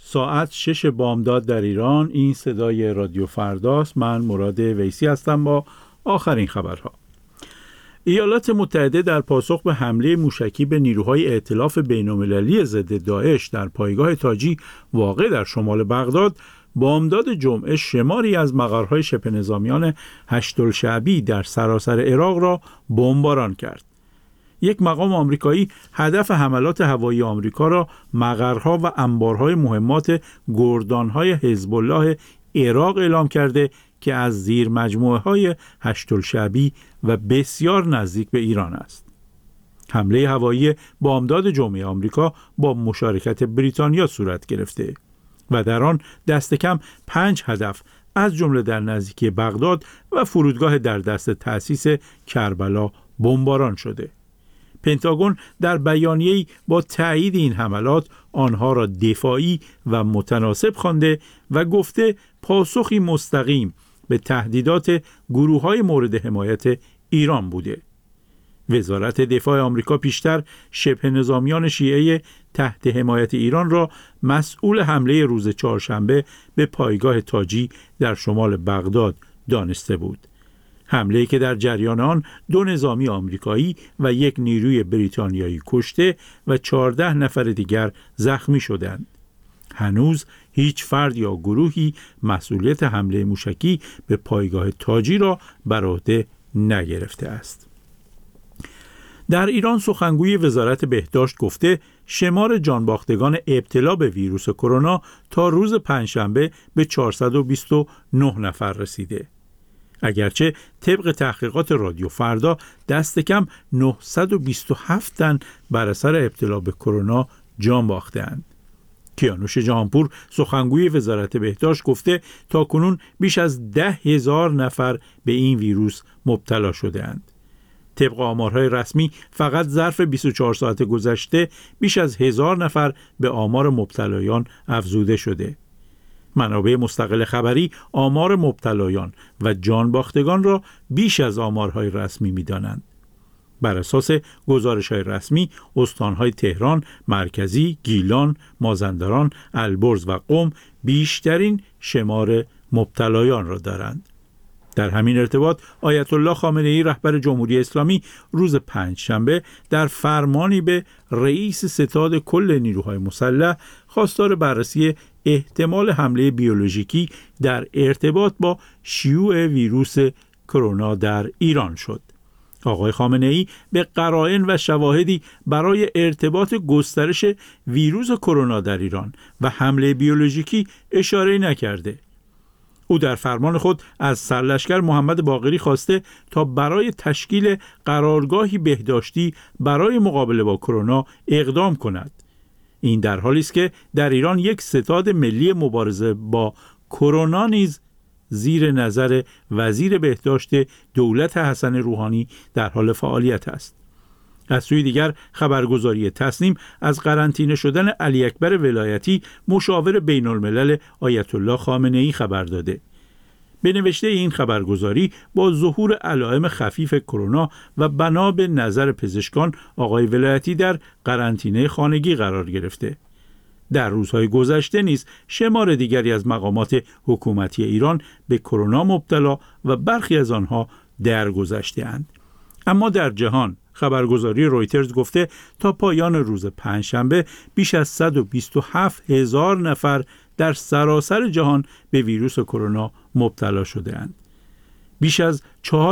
ساعت 6 بامداد در ایران. این صدای رادیو فرداست. من مراد ویسی هستم با آخرین خبرها. ایالات متحده در پاسخ به حمله موشکی به نیروهای ائتلاف بین‌المللی ضد داعش در پایگاه تاجی واقع در شمال بغداد، بامداد جمعه شماری از مقرهای شبه نظامیان هشت‌الشعبی در سراسر عراق را بمباران کرد. یک مقام آمریکایی هدف حملات هوایی آمریکا را مقرها و انبارهای مهمات گردانهای حزب الله عراق اعلام کرده که از زیر مجموعه‌های هشت‌الشعبی و بسیار نزدیک به ایران است. حمله هوایی بامداد جمعه آمریکا با مشارکت بریتانیا صورت گرفته و در آن دست کم 5 هدف از جمله در نزدیکی بغداد و فرودگاه در دست تأسیس کربلا بمباران شده. پنتاگون در بیانیه‌ای با تایید این حملات آنها را دفاعی و متناسب خوانده و گفته پاسخی مستقیم به تهدیدات گروه‌های مورد حمایت ایران بوده. وزارت دفاع آمریکا پیشتر شبه نظامیان شیعه تحت حمایت ایران را مسئول حمله روز چهارشنبه به پایگاه تاجی در شمال بغداد دانسته بود. حمله‌ای که در جریان آن 2 نظامی آمریکایی و 1 نیروی بریتانیایی کشته و 14 نفر دیگر زخمی شدند. هنوز هیچ فرد یا گروهی مسئولیت حمله موشکی به پایگاه تاجی را بر عهده نگرفته است. در ایران سخنگوی وزارت بهداشت گفته شمار جانباختگان ابتلا به ویروس کرونا تا روز پنجشنبه به 429 نفر رسیده. اگرچه طبق تحقیقات رادیو فردا دست کم 927 تن بر اثر ابتلا به کرونا جان باخته‌اند. کیانوش جهانپور سخنگوی وزارت بهداشت گفته تاکنون بیش از 10,000 نفر به این ویروس مبتلا شده‌اند. طبق آمارهای رسمی فقط ظرف 24 ساعت گذشته بیش از 1000 نفر به آمار مبتلایان افزوده شده. منابع مستقل خبری آمار مبتلایان و جانباختگان را بیش از آمارهای رسمی می‌دانند. بر اساس گزارش‌های رسمی، استان‌های تهران، مرکزی، گیلان، مازندران، البرز و قم بیشترین شمار مبتلایان را دارند. در همین ارتباط آیت الله خامنه‌ای رهبر جمهوری اسلامی روز پنجشنبه در فرمانی به رئیس ستاد کل نیروهای مسلح خواستار بررسی احتمال حمله بیولوژیکی در ارتباط با شیوع ویروس کرونا در ایران شد. آقای خامنه‌ای به قرائن و شواهدی برای ارتباط گسترش ویروس کرونا در ایران و حمله بیولوژیکی اشاره نکرده. او در فرمان خود از سرلشکر محمد باقری خواسته تا برای تشکیل قرارگاهی بهداشتی برای مقابله با کرونا اقدام کند. این در حالی است که در ایران یک ستاد ملی مبارزه با کرونا نیز زیر نظر وزیر بهداشت دولت حسن روحانی در حال فعالیت است. از سوی دیگر خبرگزاری تسنیم از قرنطینه شدن علی اکبر ولایتی مشاور بین الملل آیت الله خامنه‌ای خبر داده. به نوشته این خبرگزاری با ظهور علائم خفیف کرونا و بنا به نظر پزشکان آقای ولایتی در قرنطینه خانگی قرار گرفته. در روزهای گذشته نیز شمار دیگری از مقامات حکومتی ایران به کرونا مبتلا و برخی از آنها درگذشته‌اند. اما در جهان خبرگزاری رویترز گفته تا پایان روز پنجشنبه بیش از 127,000 نفر در سراسر جهان به ویروس کرونا مبتلا شده‌اند. بیش از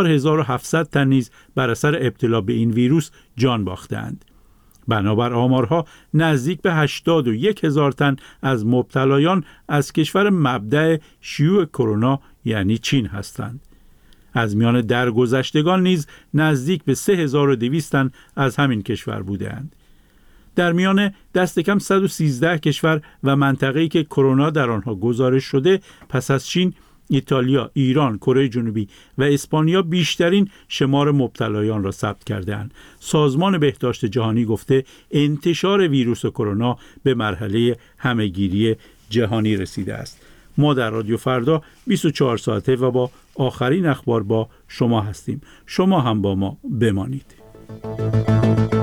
4700 تن نیز بر اثر ابتلا به این ویروس جان باخته‌اند. بنابر آمارها نزدیک به 81,000 تن از مبتلایان از کشور مبدأ شیوع کرونا یعنی چین هستند. از میان درگذشتگان نیز نزدیک به 3200 تن از همین کشور بودند. در میان دست کم 113 کشور و منطقه‌ای که کرونا در آنها گزارش شده پس از چین، ایتالیا، ایران، کره جنوبی و اسپانیا بیشترین شمار مبتلایان را ثبت کرده‌اند. سازمان بهداشت جهانی گفته انتشار ویروس کرونا به مرحله همه‌گیری جهانی رسیده است. ما در رادیو فردا 24 ساعته و با آخرین اخبار با شما هستیم. شما هم با ما بمانید.